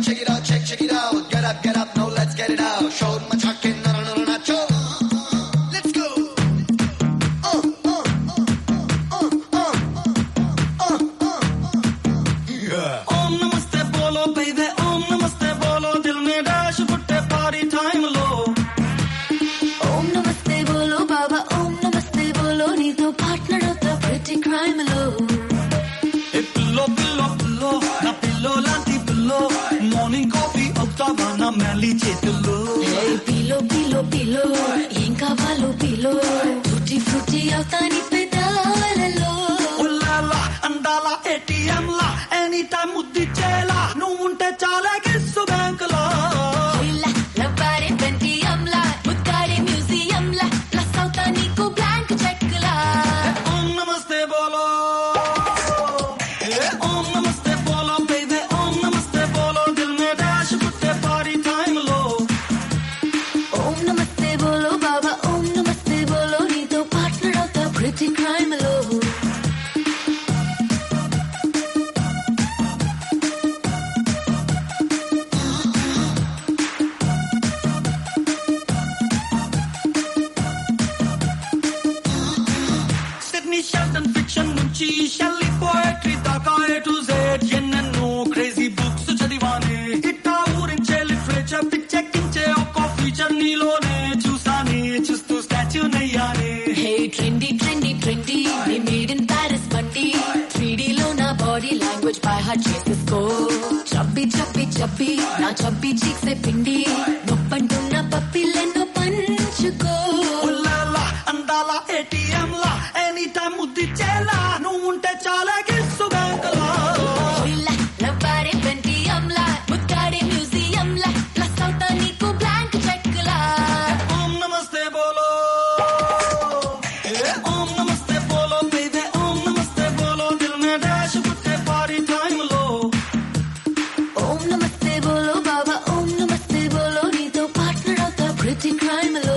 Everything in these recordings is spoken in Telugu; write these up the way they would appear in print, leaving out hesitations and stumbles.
check it out. Get up, now let's get it out. Show my chucking, no, nacho. Let's go. Yeah. Om namaste bolo baby, om namaste bolo, dil mein dash putte party time lo. Om namaste bolo baba, om namaste bolo, neeto partner of the pretty crime lo. Hey pillow, pillow, pillow, na pillow lanti pillow, morning coffee octava na meli chetulo. Hey pillow, pillow, pillow, ఏం కావాలో pillow, fruity fruity అవుతాని పెదాలలో. Ulala andala ATM la, anytime muddi chela, నువ్వుంటే చాలా గిస్సు బ్యాంక్ లో. ఇలా లవ్వారే పెంటియం లా, ముత్తాడే మ్యూజియం లా, ప్లస్ అవుతా నీకు బ్లాంక్ చెక్ లా. Om namaste bolo. Om namaste bolo baby, om namaste bolo, dil mein dash putte party time lo. Om namaste bolo baba, om namaste bolo, neeto partner of the pretty crime lo. Sydney Sheldon fiction నుంచి Shelley poetry దాకా A to Z ఎన్నెన్నో crazy books చదివానే. ఇట్టా ఊరించే literature పిచ్చెక్కించే ఒక్కో feature నీలోనే చూసానే, చూస్తూ statue నయ్యానే. Hey trendy trendy trendy, we made in Paris బండి, 3D లో నా బాడీ లాంగ్వేజ్ బై హార్ట్ చేసేసుకో. చబ్బి చబ్బి చబ్బి నా చబ్బి చీక్సే పిండి, నొప్పంటున్న పప్పిల్లెన్నో పంచుకో. ఉల్లాలా అందాల ATM లా, anytime ముద్ది చేలా, నువ్వుంటే చాలా గిస్సు బ్యాంక్ లో. ఇలా లవ్వారే పెంటియం లా, ముత్తాడే మ్యూజియం లా, ప్లస్ అవుతా నీకు బ్లాంక్ చెక్ లా. Om namaste bolo. Om namaste bolo baby, om namaste bolo, dil mein dash putte party time lo. Om namaste bolo baba, om namaste bolo, neeto partner of the pretty crime lo.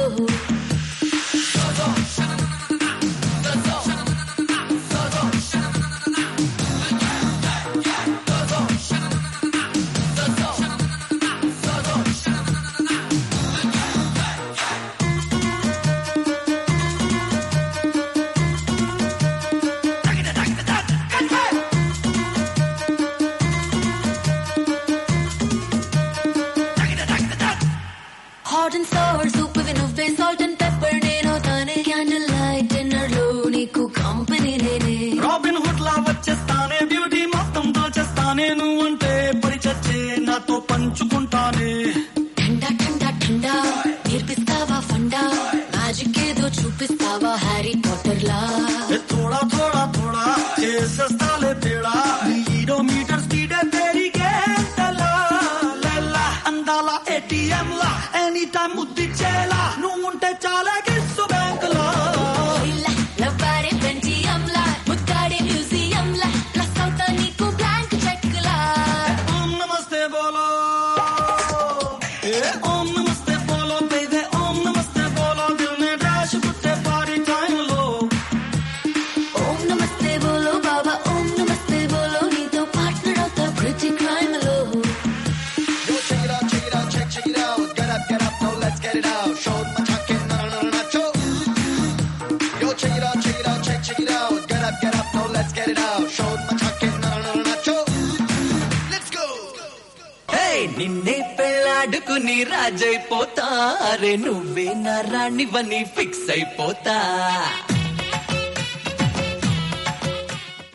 Hot and sour soup with నువ్వే salt and pepper నేను తానే, candle light dinner లో నీకు కంపెనీ నేనే. రాబిన్ హుడ్ లా వచ్చేస్తానే, బ్యూటీ మొత్తం దోచేస్తానే, నువ్వుంటే పడి చచ్చే నాతో పంచుకుంటానే. ఠండా ఠండా ఠండా నేర్పిస్తావా ఫండా, మ్యాజిక్ ఏదో చూపిస్తావా హ్యారీ పాటర్ లా. థోడా థోడా థోడా చేసేస్తాలే తేడా, నీ మీటర్ స్పీడే పెరిగేంతలా. లెల్లా అందాల ATM లా, anytime ముద్ది చేలా, నువ్వుంటే చాలా గిస్సు బ్యాంక్ లో. ఇలా లవ్వారే పెంటియం లా, ముత్తాడే మ్యూజియం లా, ప్లస్ అవుతా నీకు బ్లాంక్ చెక్ లా. Om namaste bolo. Om namaste bolo baby, om namaste bolo, dil mein dash putte party time lo. Om namaste bolo baba, om namaste bolo, neeto partner of the pretty crime lo. Yo, check it out, check it out. Get up, now let's get it out. Show my chucking, no, nacho. Yo, check it out, check it out. Get up, now let's get it out. Show my chucking, no, nacho. Let's go. Hey, నిన్నే పెళ్ళాడుకుని రాజైపోతా, అరే నువ్వే నా రాణివని ఫిక్స్ అయిపోతా.